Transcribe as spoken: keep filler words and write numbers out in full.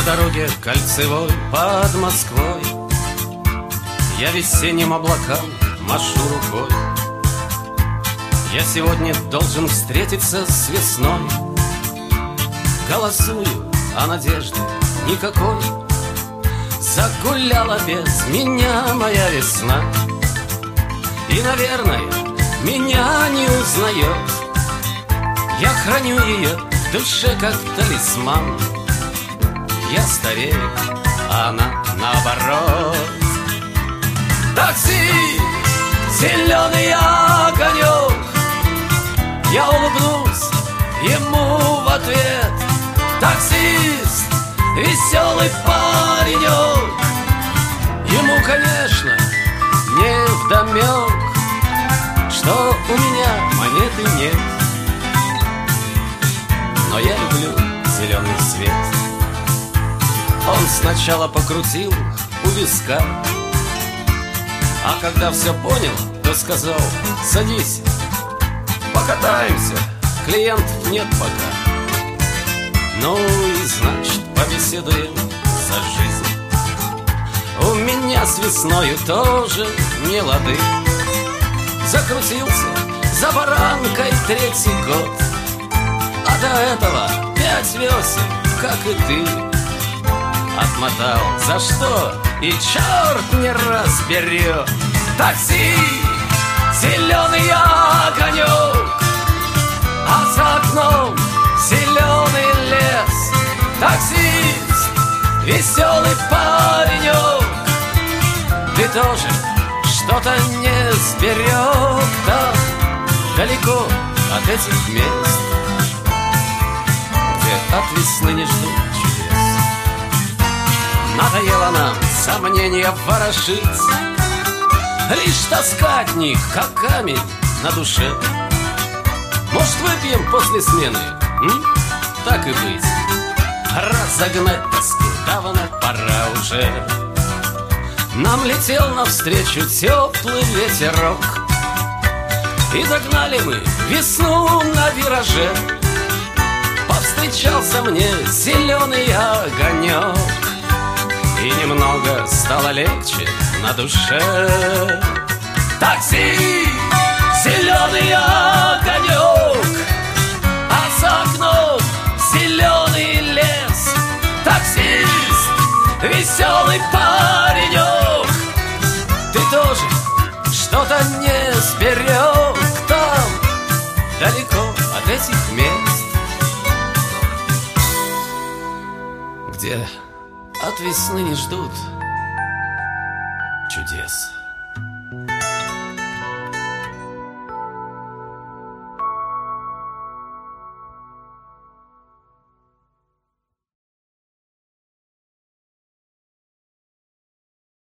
дороге кольцевой под Москвой я весенним облакам машу рукой. Я сегодня должен встретиться с весной. Голосую, а надежды никакой. Загуляла без меня моя весна, и, наверное, меня не узнает. Я храню ее в душе, как талисман. Я старею, а она наоборот. Такси, зеленый огонек. Я улыбнусь ему в ответ. Таксист, веселый паренек. Ему, конечно, не вдомек, что у меня монеты нет. Но я люблю зеленый свет. Он сначала покрутил у виска, а когда все понял, то сказал: садись, покатаемся, клиентов нет пока. Ну и значит, побеседуем за жизнь. У меня с весною тоже не лады. Закрутился за баранкой третий год, а до этого пять весен, как и ты, отмотал, за что и черт не разберет. Такси, зеленый огонек, а за окном зеленый лес. Таксист, веселый паренек, ты тоже что-то не сберег там, далеко от этих мест, где от весны не ждут чудес. Надоело нам сомнения ворошить, лишь таскать в них, как камень на душе. Может, выпьем после смены? М? Так и быть. Разогнать тоску давно пора уже. Нам летел навстречу теплый ветерок, и догнали мы весну на вираже. Повстречался мне зеленый огонек, и немного стало легче на душе. Такси, зеленый огонек, а за окном зеленый лес. Таксист, веселый паренек, ты тоже что-то не сберег там, далеко от этих мест, где от весны не ждут чудес.